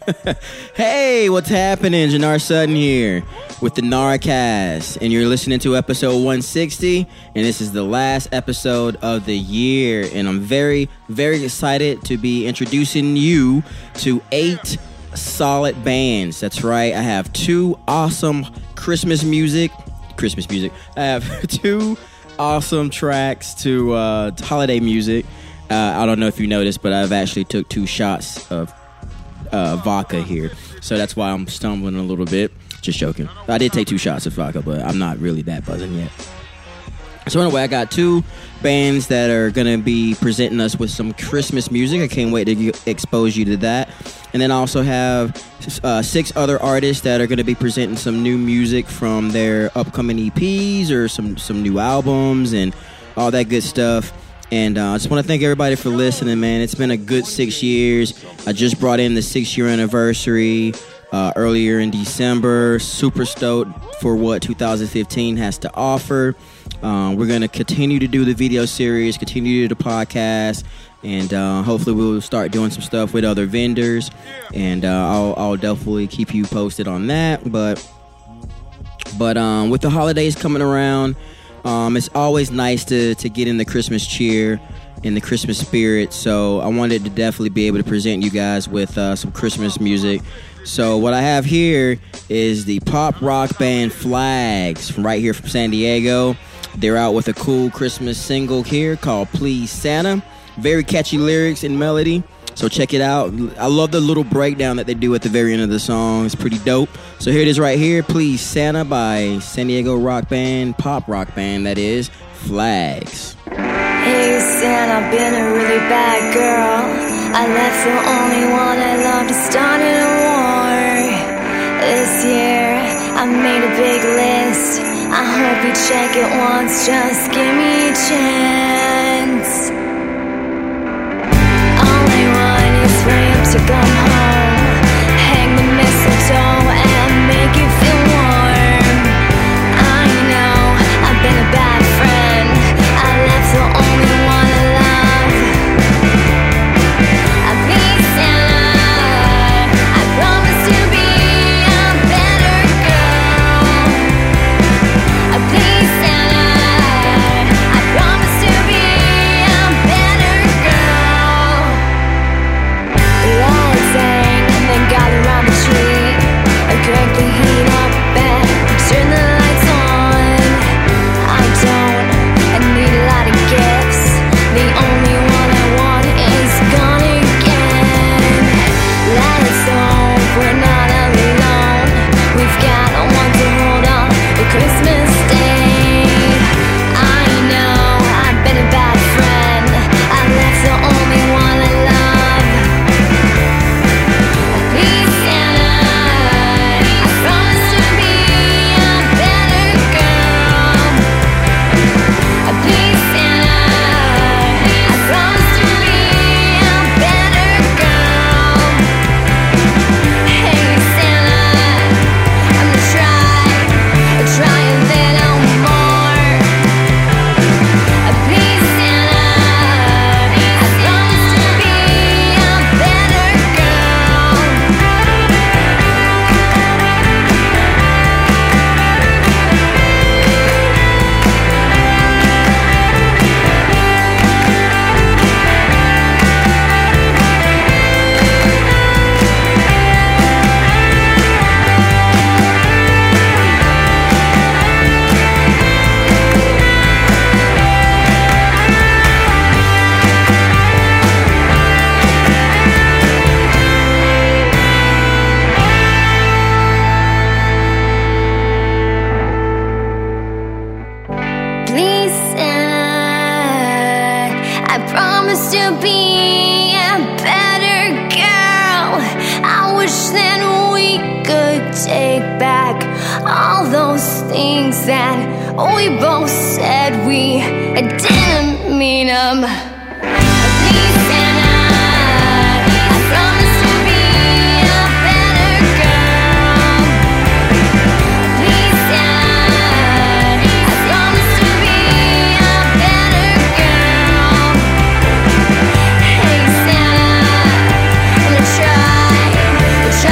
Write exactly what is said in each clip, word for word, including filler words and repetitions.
Hey, what's happening? Jannar Sutton here with the Narcast, and you're listening to episode one sixty, and this is the last episode of the year, and I'm very, very excited to be introducing you to eight solid bands. That's right, I have two awesome Christmas music, Christmas music, I have two awesome tracks to, uh, to holiday music. Uh, I don't know if you noticed, but I've actually took two shots of Uh, vodka here, so that's why I'm stumbling a little bit. Just joking. I did take two shots of vodka, but I'm not really that buzzing yet. So anyway, I got two bands that are gonna be presenting us with some Christmas music. I can't wait to g- expose you to that. And then I also have uh, six other artists that are gonna be presenting some new music from their upcoming E Ps or some some new albums and all that good stuff. And uh, I just want to thank everybody for listening, man. It's been a good six years. I just brought in the six-year anniversary uh, earlier in December. Super stoked for what two thousand fifteen has to offer. Uh, we're going to continue to do the video series, continue to do the podcast, and uh, hopefully we'll start doing some stuff with other vendors. And uh, I'll, I'll definitely keep you posted on that. But, but um, with the holidays coming around, Um, it's always nice to, to get in the Christmas cheer, in the Christmas spirit, so I wanted to definitely be able to present you guys with uh, some Christmas music. So what I have here is the pop rock band Flags, from right here from San Diego. They're out with a cool Christmas single here called Please Santa. Very catchy lyrics and melody. So check it out. I love the little breakdown that they do at the very end of the song. It's pretty dope. So here it is right here. Please Santa by San Diego rock band, pop rock band that is, Flags. Hey Santa, I've been a really bad girl. I left the only one I loved to start in a war. This year I made a big list. I hope you check it once, just give me a chance. For him to come home, hang the mistletoe and make it feel warm. I know I've been a bad friend. I left the only one I love. I please Santa, I promise to be a better girl. I please Santa, I promise to be a better girl. Lights sang and then gather around the tree. I crank the heat up and turn the lights on. I don't, I need a lot of gifts. The only one I want is gone again. Let's hope we're not alone. We've got one to hold on for Christmas Day. I know I've been a bad friend. I left the only one I love. Please Santa, I promise to be a better girl. Please Santa, I promise to be a better girl. Hey Santa, I'm gonna try, try a little more. Please Santa, I promise to be a better girl. Please Santa, I promise to be a better girl. I wish that we could take back all those things that we both said we didn't mean them. Please Santa, I promise to be a better girl. Please Santa, I promise to be a better girl. Hey Santa, I'm gonna try,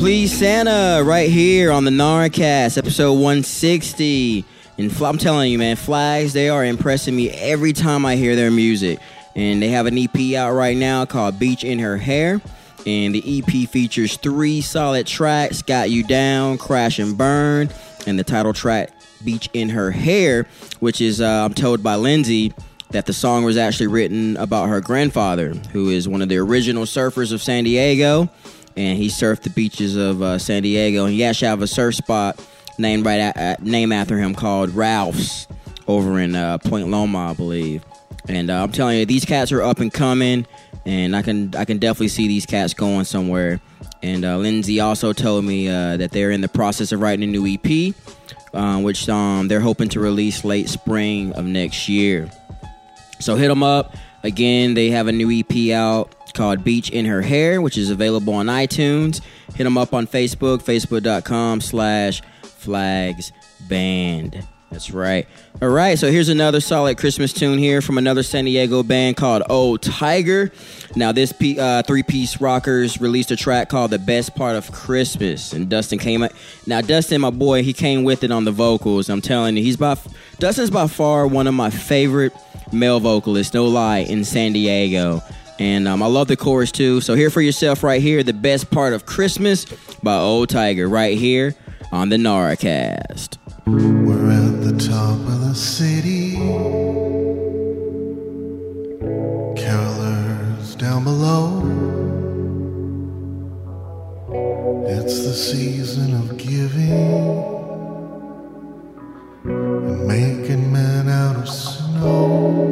Please Santa right here on the Narcast, episode one sixty. And I'm telling you, man, Flags, they are impressing me every time I hear their music. And they have an E P out right now called Beach in Her Hair. And the E P features three solid tracks, Got You Down, Crash and Burn, and the title track, Beach in Her Hair, which is, uh, I'm told by Lindsay, that the song was actually written about her grandfather, who is one of the original surfers of San Diego. And he surfed the beaches of uh, San Diego. And he actually have a surf spot named right at, at, named after him called Ralph's over in uh, Point Loma, I believe. And uh, I'm telling you, these cats are up and coming, and I can I can definitely see these cats going somewhere. And uh, Lindsay also told me uh, that they're in the process of writing a new E P, uh, which um, they're hoping to release late spring of next year. So hit them up. Again, they have a new E P out called Beach in Her Hair, which is available on iTunes. Hit them up on Facebook, facebook.com slash flags band. That's right. All right, so here's another solid Christmas tune here from another San Diego band called Old Tiger. Now, this P- uh, three-piece rockers released a track called The Best Part of Christmas, and Dustin came... Now, Dustin, my boy, he came with it on the vocals. I'm telling you, he's by... Dustin's by far one of my favorite male vocalists, no lie, in San Diego. And um, I love the chorus, too. So hear for yourself right here, The Best Part of Christmas by Old Tiger, right here on the Narcast. We're at the top of the city, carolers down below. It's the season of giving and making men out of snow.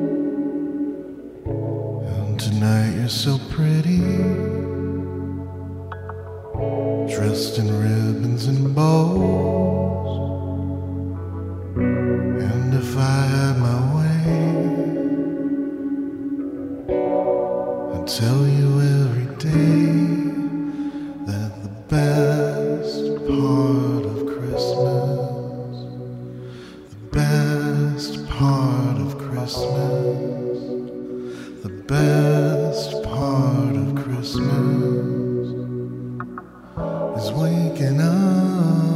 And tonight you're so pretty, dressed in ribbons and bows. And if I had my way, I'd tell you every day that the best part of Christmas, the best part of Christmas, the best part of Christmas is waking up.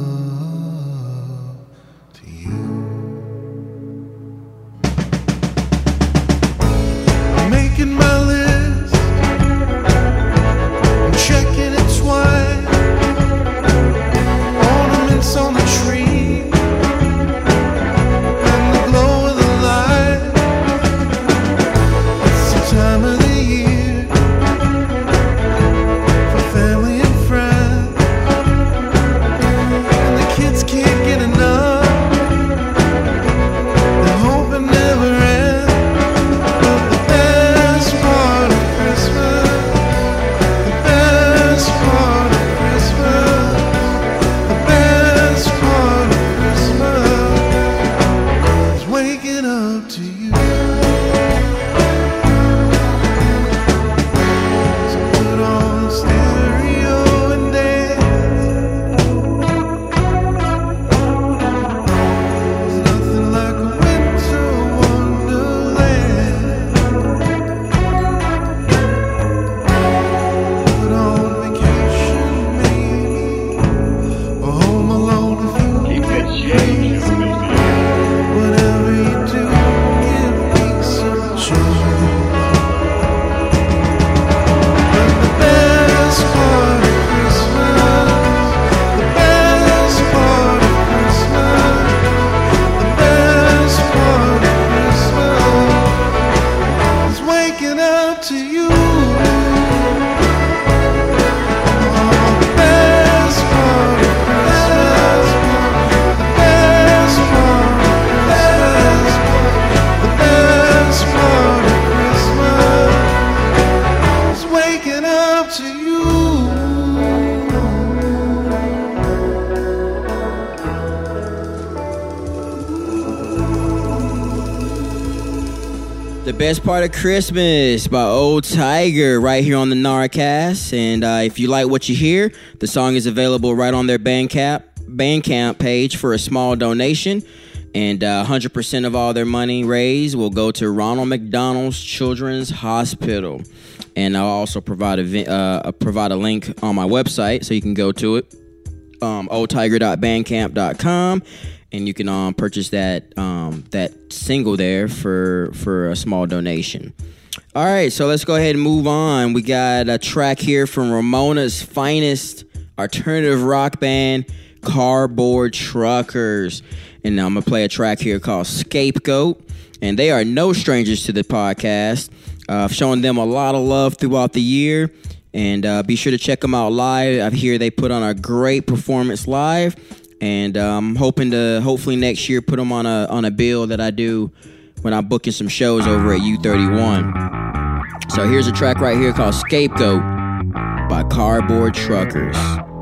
The Best Part of Christmas by Old Tiger right here on the Narcast. And uh, if you like what you hear, the song is available right on their Bandcamp, Bandcamp page for a small donation. And uh, one hundred percent of all their money raised will go to Ronald McDonald's Children's Hospital. And I'll also provide a, vi- uh, provide a link on my website so you can go to it, um, old tiger dot bandcamp dot com, and you can um, purchase that um, that single there for, for a small donation. All right, so let's go ahead and move on. We got a track here from Ramona's finest alternative rock band, Cardboard Truckers. And I'm going to play a track here called Scapegoat. And they are no strangers to the podcast. Uh, I've shown them a lot of love throughout the year. And uh, be sure to check them out live. I hear they put on a great performance live. And uh, I'm hoping to hopefully next year put them on a, on a bill that I do when I'm booking some shows over at U thirty-one. So here's a track right here called Scapegoat by Cardboard Truckers.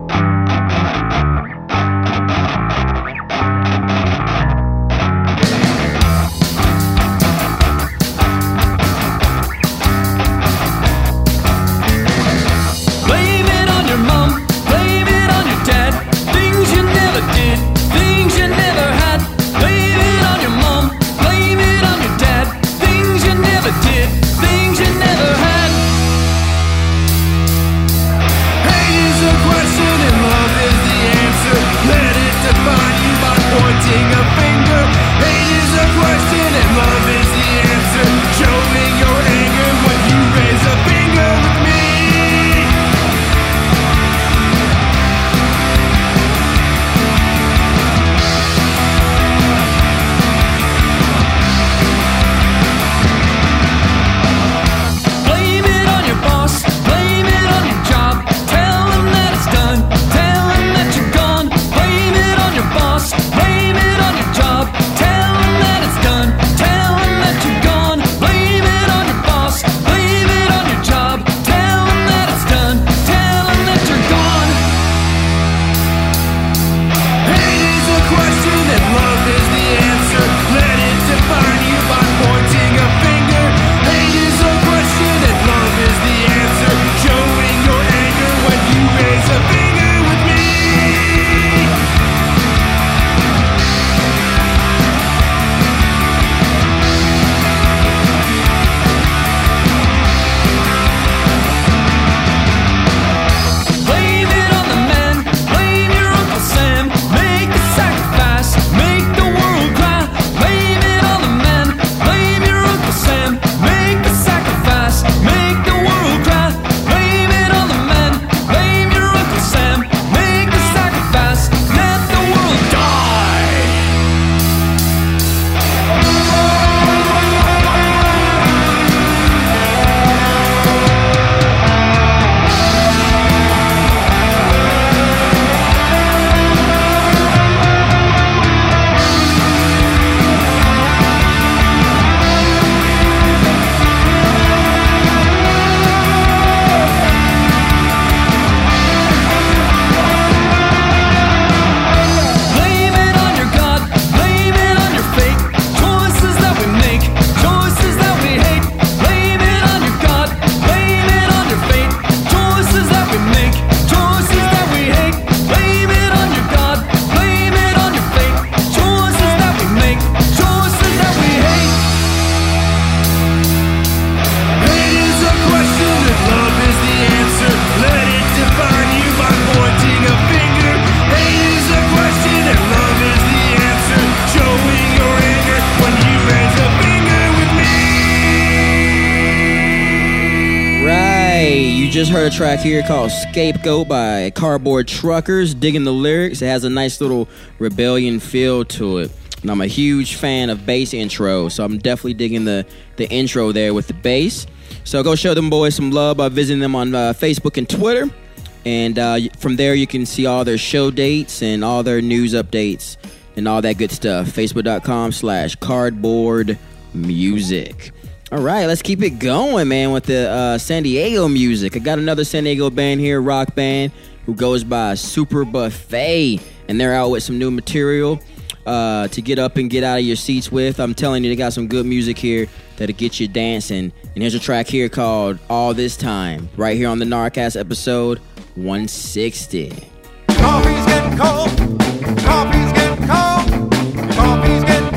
Just heard a track here called Scapegoat by Cardboard Truckers. Digging the lyrics. It has a nice little rebellion feel to it. And I'm a huge fan of bass intro, so I'm definitely digging the, the intro there with the bass. So go show them boys some love by visiting them on uh, Facebook and Twitter. And uh, from there you can see all their show dates and all their news updates and all that good stuff. Facebook.com slash cardboard music. All right, let's keep it going, man, with the uh, San Diego music. I got another San Diego band here, rock band, who goes by Super Buffet, and they're out with some new material uh, to get up and get out of your seats with. I'm telling you, they got some good music here that'll get you dancing. And here's a track here called All This Time, right here on the Narcast episode one sixty. Coffee's getting cold, coffee's getting cold, coffee's getting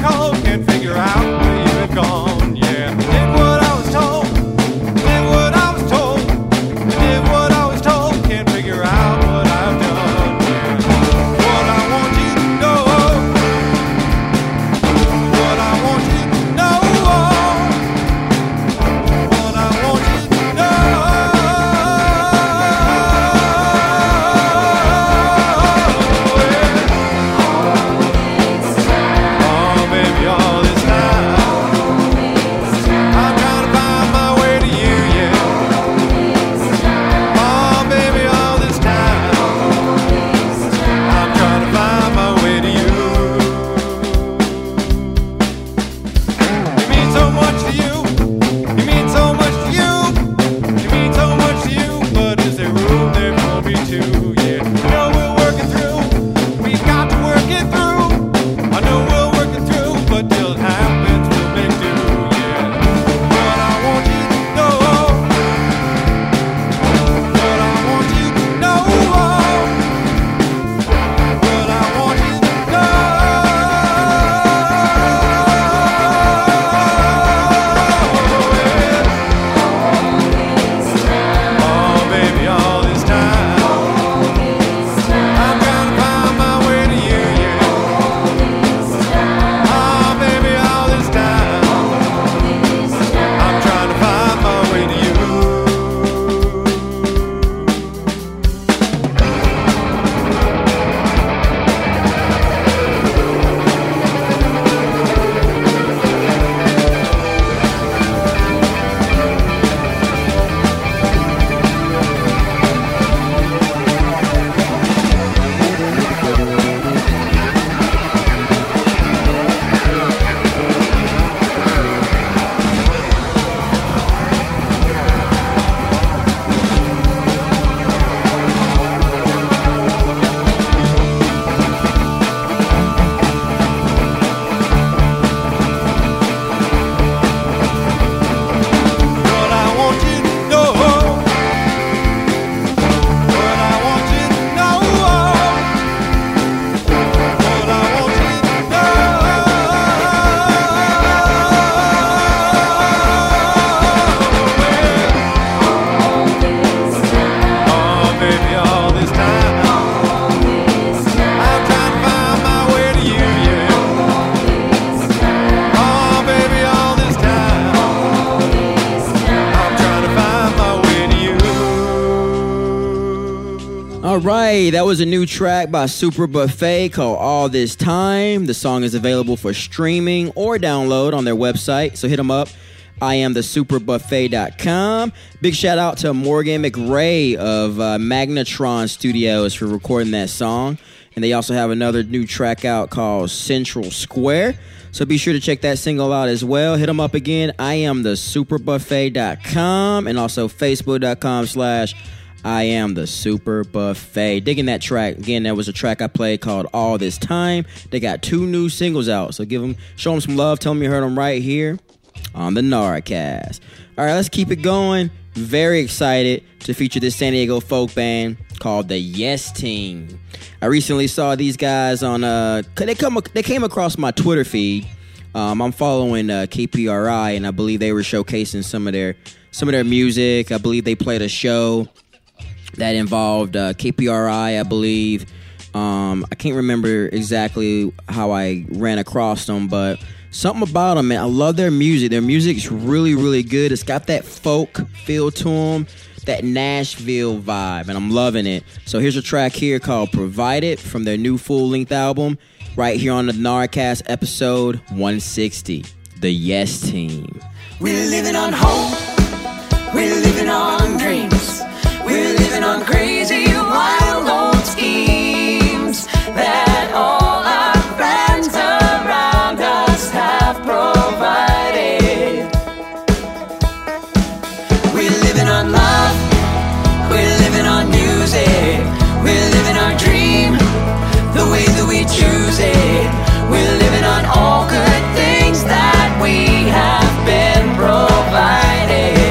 All right, that was a new track by Super Buffet called All This Time. The song is available for streaming or download on their website, so hit them up. I am the super buffet dot com. Big shout out to Morgan McRae of uh, Magnetron Studios for recording that song. And they also have another new track out called Central Square. So be sure to check that single out as well. Hit them up again. I am the super buffet dot com and also facebook dot com slash I am the Super Buffet. Digging that track. Again, that was a track I played called All This Time. They got two new singles out. So give them, show them some love. Tell them you heard them right here on the Narcast. All right, let's keep it going. Very excited to feature this San Diego folk band called the Yes Team. I recently saw these guys on, uh, they come, they came across my Twitter feed. Um, I'm following uh, K P R I, and I believe they were showcasing some of their, some of their music. I believe they played a show that involved uh, K P R I, I believe. Um, I can't remember exactly how I ran across them, but something about them, man. I love their music. Their music's really, really good. It's got that folk feel to them, that Nashville vibe, and I'm loving it. So here's a track here called Provided from their new full-length album, right here on the Narcast episode one sixty, The Yes Team. We're living on hope. We're living on dreams. We're living on crazy, wild old schemes that all our friends around us have provided. We're living on love. We're living on music. We're living our dream the way that we choose it. We're living on all good things that we have been provided.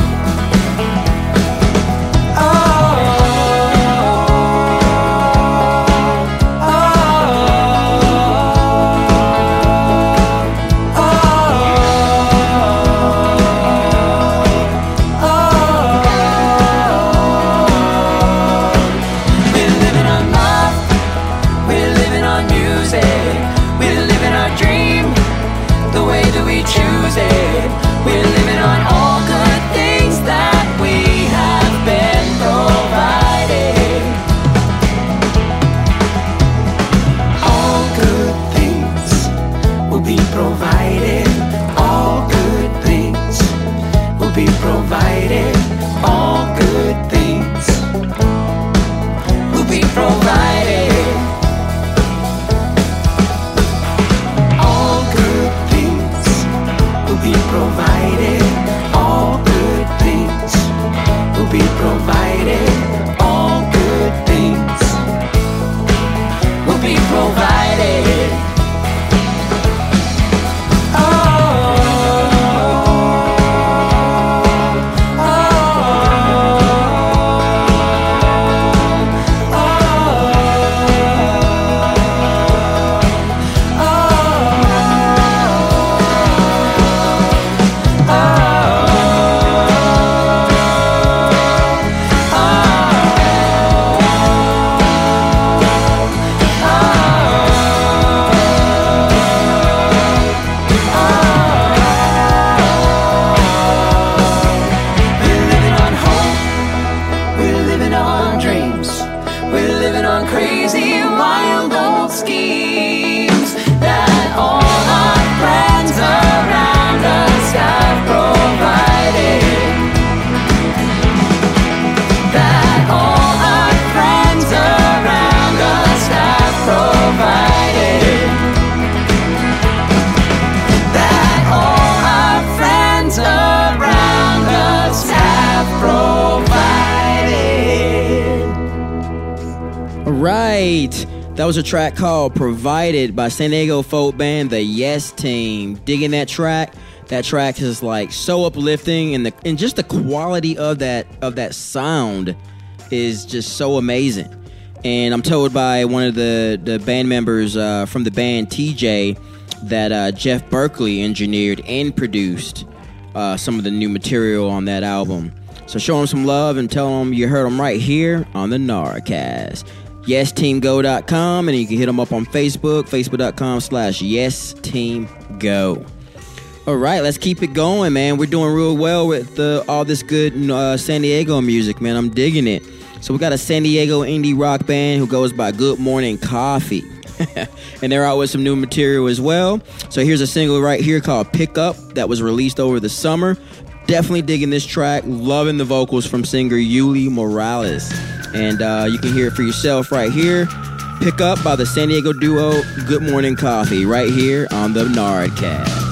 That was a track called Provided by San Diego folk band The Yes Team. Digging that track. That track is like so uplifting, and the and just the quality of that of that sound is just so amazing. And I'm told by one of the, the band members uh, from the band, T J, that uh, Jeff Berkeley engineered and produced uh, some of the new material on that album. So show him some love and tell him you heard him right here on the Narcast. yes team go dot com, and you can hit them up on Facebook, facebook dot com slash yes team go. All right, let's keep it going, man. We're doing real well with uh, all this good uh, San Diego music, man. I'm digging it. So we got a San Diego indie rock band who goes by Good Morning Coffee. And they're out with some new material as well. So here's a single right here called Pick Up that was released over the summer. Definitely digging this track. Loving the vocals from singer Yuli Morales. And uh, you can hear it for yourself right here. Pick Up by the San Diego duo Good Morning Coffee right here on the Nardcast.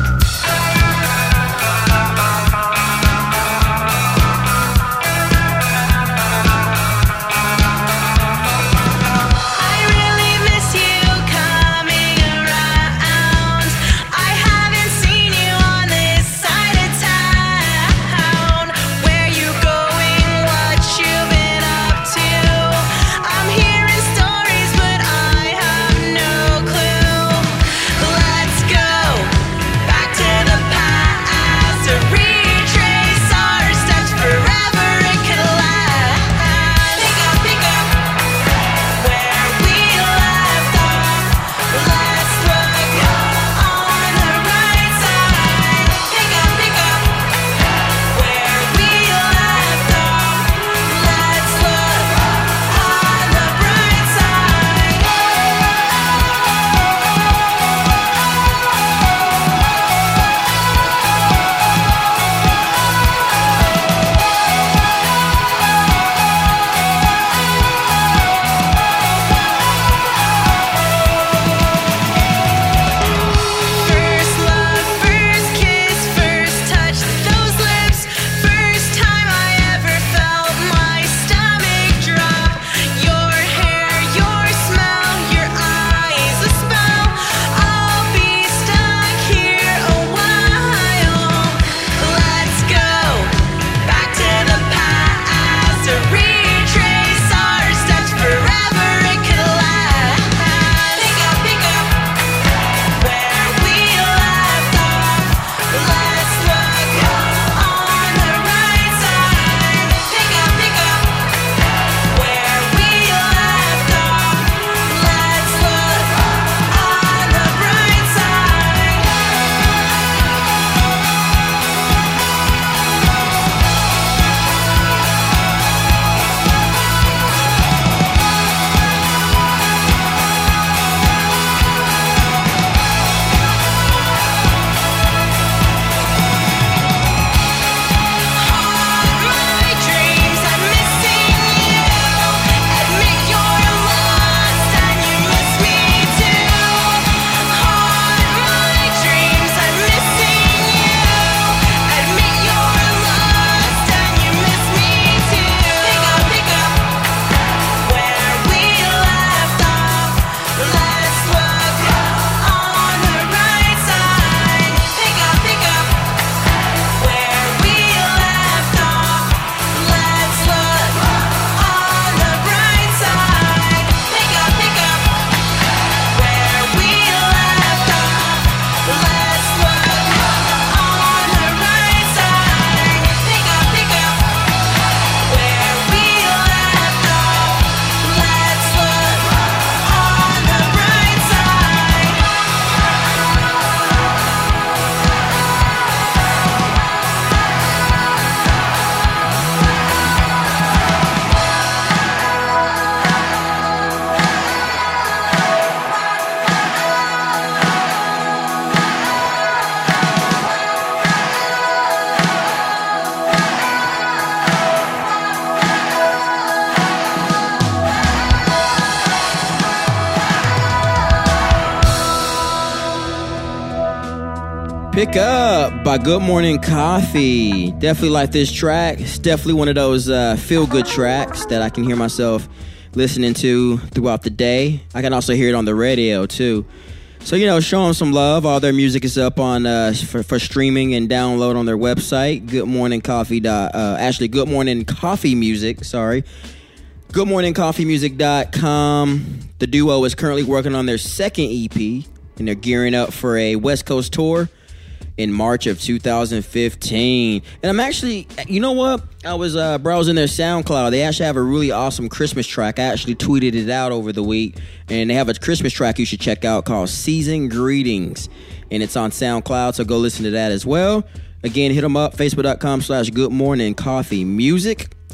Pick Up by Good Morning Coffee. Definitely like this track. It's definitely one of those uh, feel-good tracks that I can hear myself listening to throughout the day. I can also hear it on the radio, too. So, you know, show them some love. All their music is up on uh, for, for streaming and download on their website, Good Morning Coffee. Uh, actually, Good Morning Coffee Music, sorry. good morning coffee music dot com. The duo is currently working on their second E P, and they're gearing up for a West Coast tour in March of two thousand fifteen. And I'm actually, you know what? I was uh, browsing their SoundCloud. They actually have a really awesome Christmas track. I actually tweeted it out over the week. And they have a Christmas track you should check out called Season Greetings. And it's on SoundCloud, so go listen to that as well. Again, hit them up, facebook dot com slash good morning coffee music.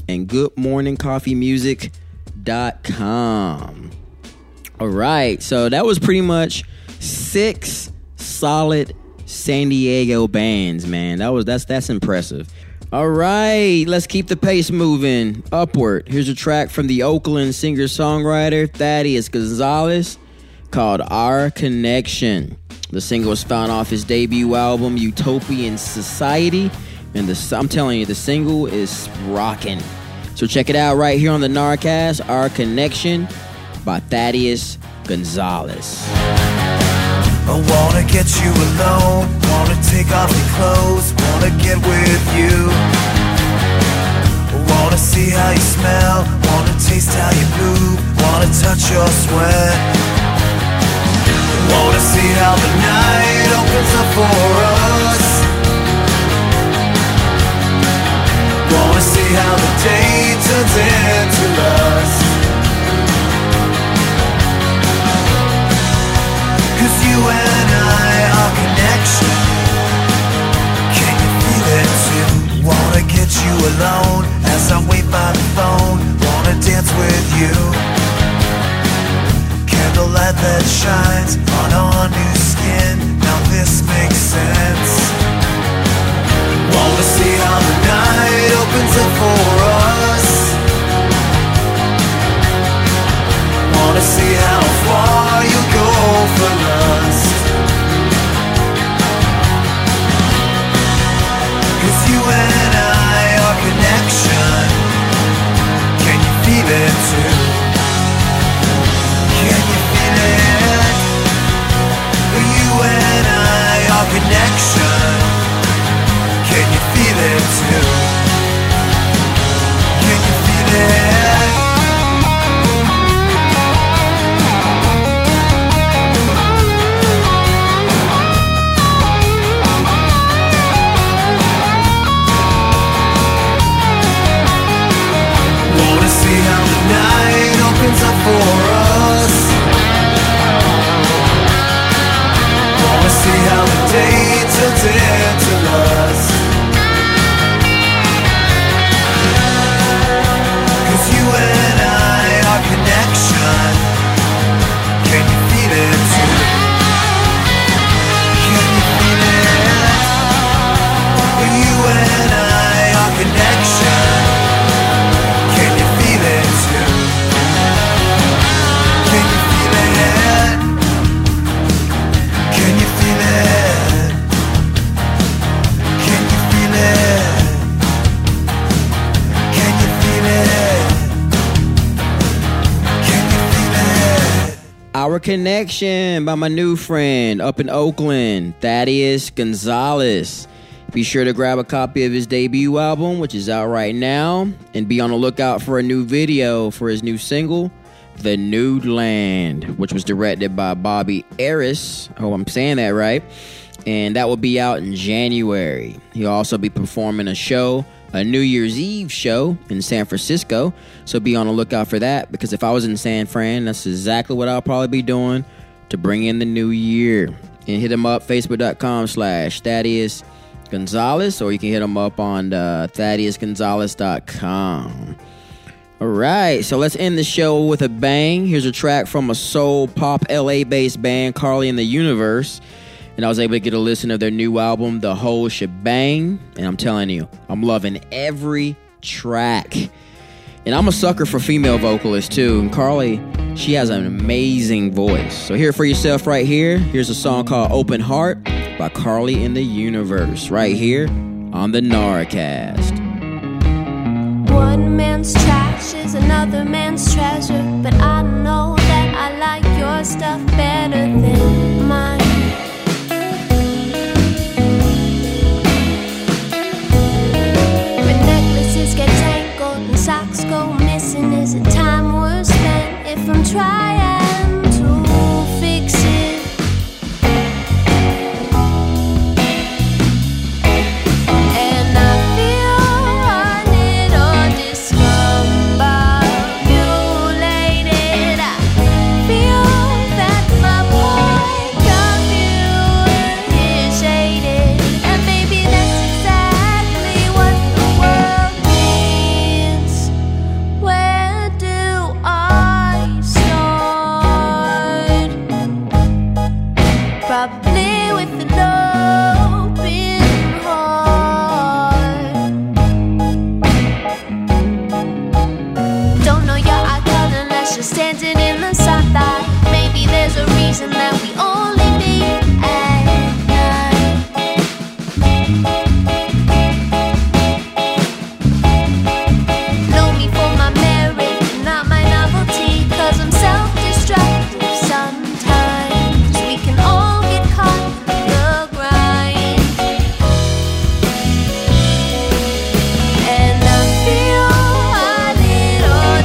and good morning coffee music dot com. All right, so that was pretty much six solid San Diego bands, man. That was that's that's impressive. All right, let's keep the pace moving upward. Here's a track from the Oakland singer-songwriter Thaddeus Gonzalez called Our Connection. The single was found off his debut album Utopian Society, and the, I'm telling you, the single is rocking. So check it out right here on the Narcast, Our Connection by Thaddeus Gonzalez. I wanna get you alone, wanna take off your clothes, wanna get with you. I wanna see how you smell, wanna taste how you move, wanna touch your sweat. I wanna see how the night opens up for us. Wanna see how the day turns into lust. Cause you and I are connection. Can you feel it too? Wanna get you alone as I wait by the phone. Wanna dance with you. Candlelight that shines on our new skin. Now this makes sense. Wanna see how the night opens up for us. Wanna see how far you go for lust. Cause you and I are connection. Can you feel it too? Can you feel it? You and I are connection. Can you feel it too? Can you feel it? Wanna see how the night opens up for us. Wanna see how the day turns into lust. Cause you and I are connection. Can you feel it too? Can you feel it? You and I are connection. Can you feel it too? Can you feel it? Can you feel it? Can you feel it? Can you feel it? Can you feel it? Our Connection by my new friend up in Oakland, Thaddeus Gonzalez. Be sure to grab a copy of his debut album, which is out right now, and be on the lookout for a new video for his new single, The Nude Land, which was directed by Bobby Aris. I hope I'm saying that right. And that will be out in January. He'll also be performing a show, a New Year's Eve show in San Francisco. So be on the lookout for that, because if I was in San Fran, that's exactly what I'll probably be doing to bring in the new year. And hit him up, facebook.com slash Thaddeus Gonzalez, or you can hit him up on uh, thaddeus gonzalez dot com. All right, so let's end the show with a bang. Here's a track from a soul pop L A-based band, Carly and the Universe. And I was able to get a listen of their new album, The Whole Shebang. And I'm telling you, I'm loving every track. And I'm a sucker for female vocalists, too. And Carly, she has an amazing voice. So hear it for yourself right here. Here's a song called Open Heart by Carly and the Universe, right here on the Narcast. One man's trash is another man's treasure, but I know that I like your stuff better than mine. When necklaces get tangled and socks go missing, is it time well spent if I'm trying to fix it? And I feel a little discombobulated. I feel that my point of view is shaded, and maybe that's exactly what the world needs. dancing in the sunlight. Maybe there's a reason that we only meet at night. Know me for my merit, not my novelty. Cause I'm self-destructive sometimes. We can all get caught in the grind. And I feel a little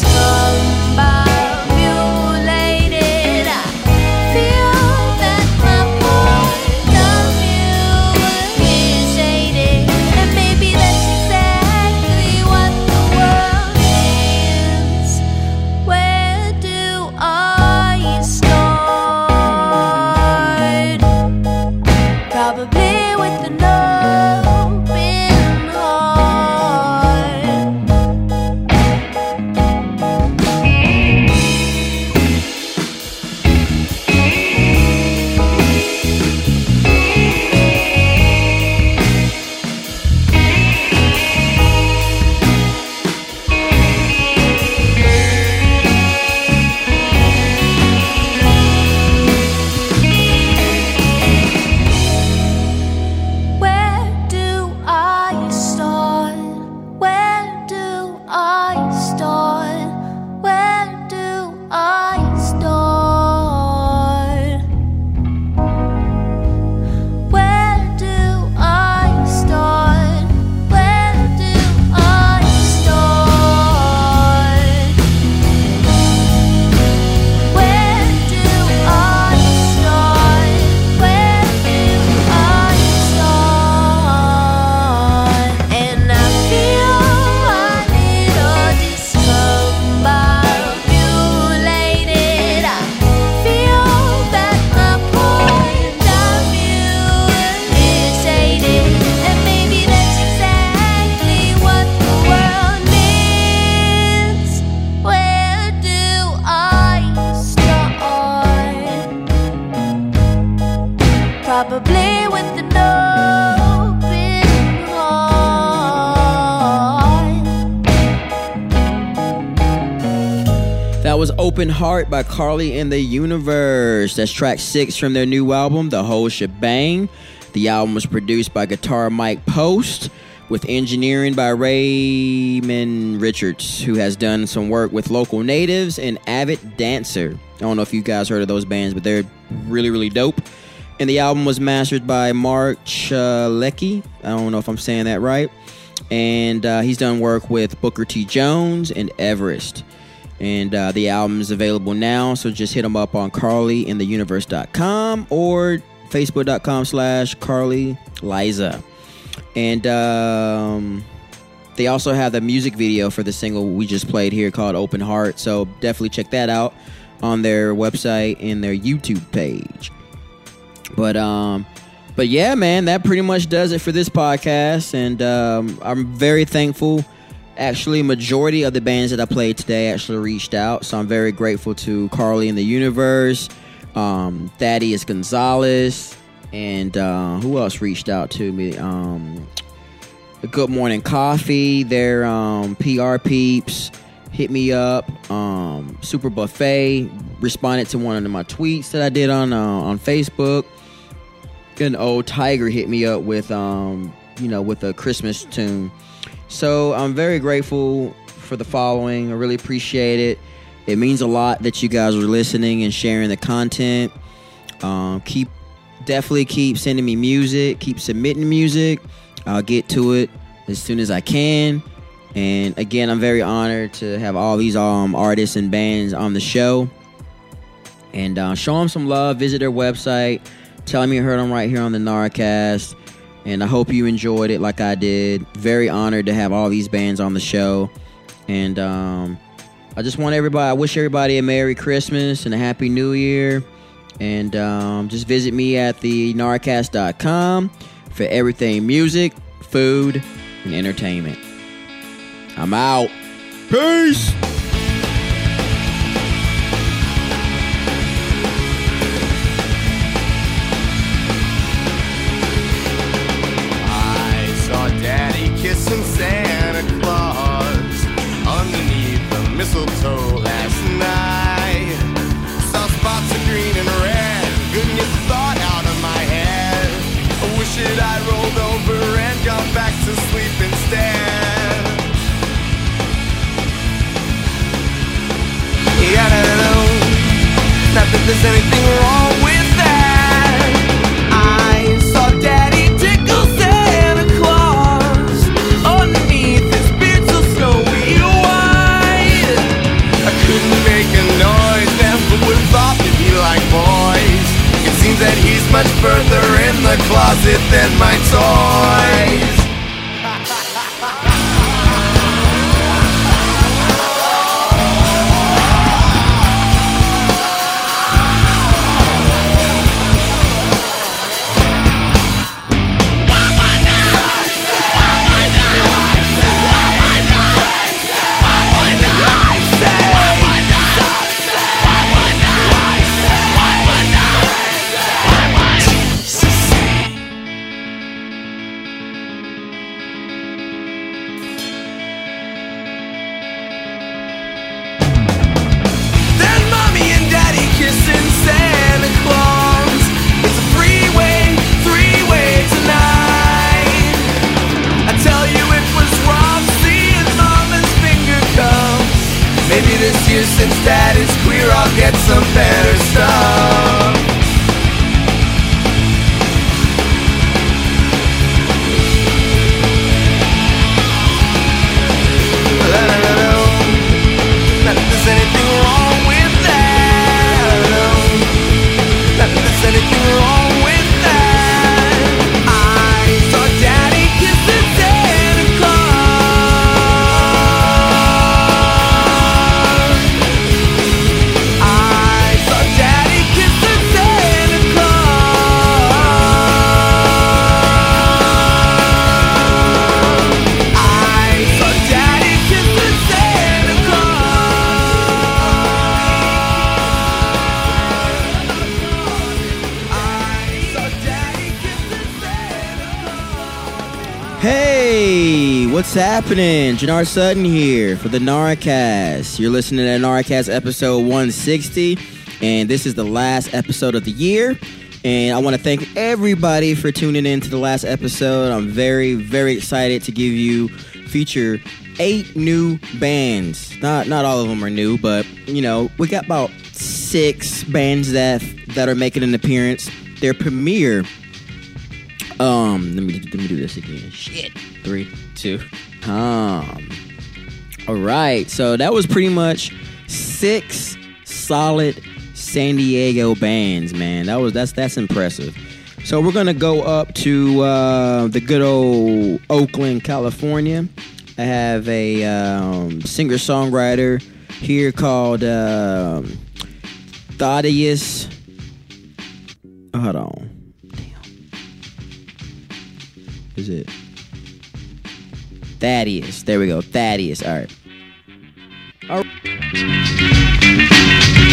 discombobulated. I feel that my point of view is jaded. And maybe that's exactly what the world needs. Where do I start? Probably with an open heart. Where do I start? Where do I start? Where do I start? Where do I start? Where do I start? Where do I start? Where do I start? And I feel a little discombobulated. I feel that my point of view is jaded. And maybe that's exactly what the world needs. Where do I start? Probably with an open heart. That was Open Heart by Carly and the Universe. That's track six from their new album, The Whole Shebang. The album was produced by guitar Mike Post, with engineering by Raymond Richards, who has done some work with Local Natives and Avid Dancer. I don't know if you guys heard of those bands, but they're really, really dope. And the album was mastered by Mark Chalecki. I don't know if I'm saying that right. And uh, he's done work with Booker T. Jones and Everest. And uh, the album is available now, so just hit them up on carly in the universe dot com or facebook.com slash Carly Liza. And um, they also have the music video for the single we just played here called Open Heart. So definitely check that out on their website and their YouTube page. But um, but yeah, man, that pretty much does it for this podcast. And um, I'm very thankful. Actually, majority of the bands that I played today actually reached out. So I'm very grateful to Carly in the Universe, um, Thaddeus Gonzalez, and uh, who else reached out to me? Um, Good Morning Coffee, their um, P R peeps hit me up. Um, Super Buffet responded to one of my tweets that I did on uh, on Facebook. An old Tiger hit me up with um, you know with a Christmas tune. So I'm very grateful for the following. I really appreciate it. It means a lot that you guys are listening and sharing the content. Um, keep definitely keep sending me music. Keep submitting music. I'll get to it as soon as I can. And again, I'm very honored to have all these um, artists and bands on the show. And uh, show them some love. Visit their website. Tell them you heard them right here on the Narcast. And I hope you enjoyed it like I did. Very honored to have all these bands on the show. And um, I just want everybody, I wish everybody a Merry Christmas and a Happy New Year. And um, just visit me at the narcast dot com for everything music, food, and entertainment. I'm out. Peace. Kissing Santa Claus underneath the mistletoe last night. there's anything wrong with that. I saw Daddy tickle Santa Claus underneath his beard so snowy white. I couldn't make a noise, never would have thought that he liked boys. It seems that he's much further in the closet than my toys. Since Dad is queer, I'll get some better stuff. I don't know not that there's anything wrong with that. Not that there's anything wrong with that. I saw Daddy kissing Santa Claus. I saw Daddy kissing Santa Claus. I saw Daddy kissing Santa Hey, what's happening? Jannar Sutton here for the NaraCast. You're listening to the NaraCast episode one sixty, and this is the last episode of the year. And I want to thank everybody for tuning in to the last episode. I'm very, very excited to give you feature eight new bands. Not not all of them are new, but you know we got about six bands that that are making an appearance. Their premiere. Um, let me let me do this again. Shit. Three, two. Um. All right. So that was pretty much six solid San Diego bands, man. That was that's that's impressive. So we're gonna go up to uh, the good old Oakland, California. I have a um, singer-songwriter here called um, Thaddeus. Hold on. Is it Thaddeus? There we go. Thaddeus. All right. All right.